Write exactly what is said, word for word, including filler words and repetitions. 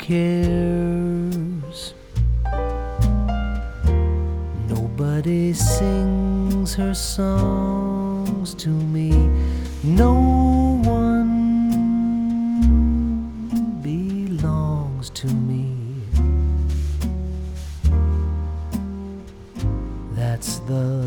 cares. Nobody sings her songs to me. No one belongs to me. That's the